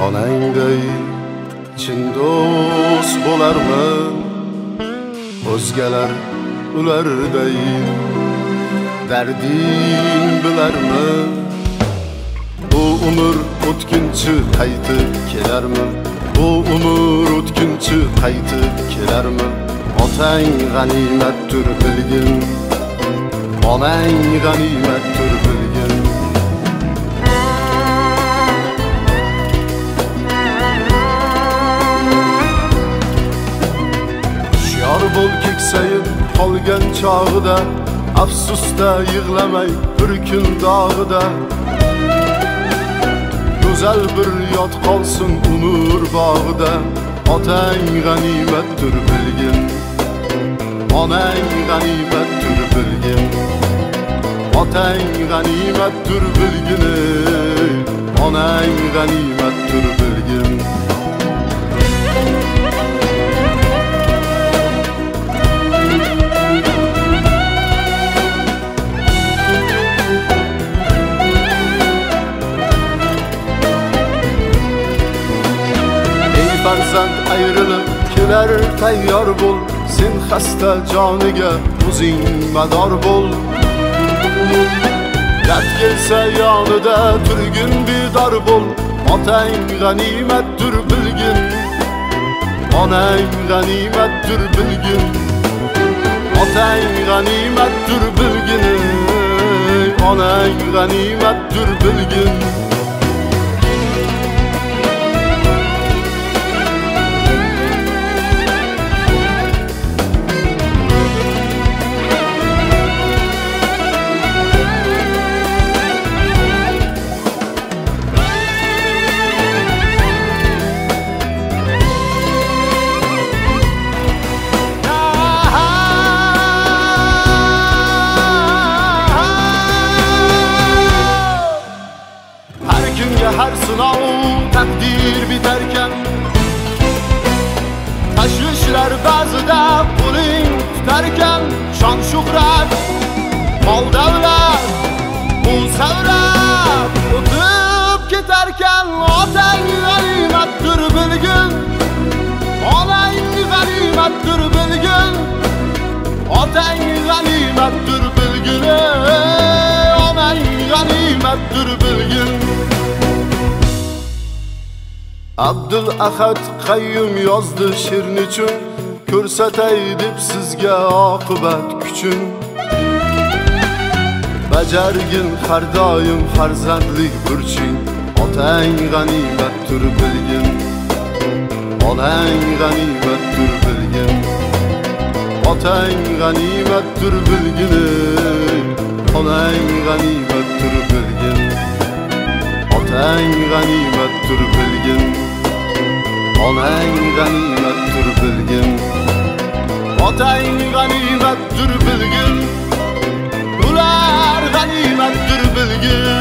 onangday chin do'st bo'larman. O'zgalar ularday darding bilarman. Bu umr o'tkinchi qaytib kelarmi? Bu umr o'tkinchi qaytib kelarmi? Otang g'animatdir bilgin, onang g'animatdir bilgin. Hushyor bo'l keksayib qolgan chog'ida, afsusda yig'lamay bir kun dog'ida. Go'zal bir yod qolsin umr bog'ida. Otang g'animatdir bilgin, onang g'animatdir bilgin. Otang g'animatdir bilgin, onang g'animatdir bilgin. Farzand ayrılıp keler tayyor bol. Sen hasta joniga o'zing mador bol. Dard kelsa yonida turgin bedor bol. Otang g'animatdir bilgin, onang g'animatdir bilgin. Otang g'animatdir bilgin, onang g'animatdir bilgin. Her sınav takdir biterken, tashvishlar ba'zida puling tutarkan, shon shuhrat mol davlat bu savrab o'tib ketarkan. Otang g'animatdir bilgin, onang g'animatdir bilgin. Otang g'animatdir bilgin, onang g'animatdir bilgin. Abdul Ahad Qayyum yozdi she'rin uchun, ko'rsatay deb sizga oqibat kuchun. Bajargin har doim farzandlik burching. Otang g'animatdir bilgin, onang g'animatdir bilgin. Otang g'animatdir bilgin, onang g'animatdir bilgin. Otang g'animatdir bilgin, onang g'animatdir bilgin. Otang g'animatdir bilgin, ular g'animatdir bilgin.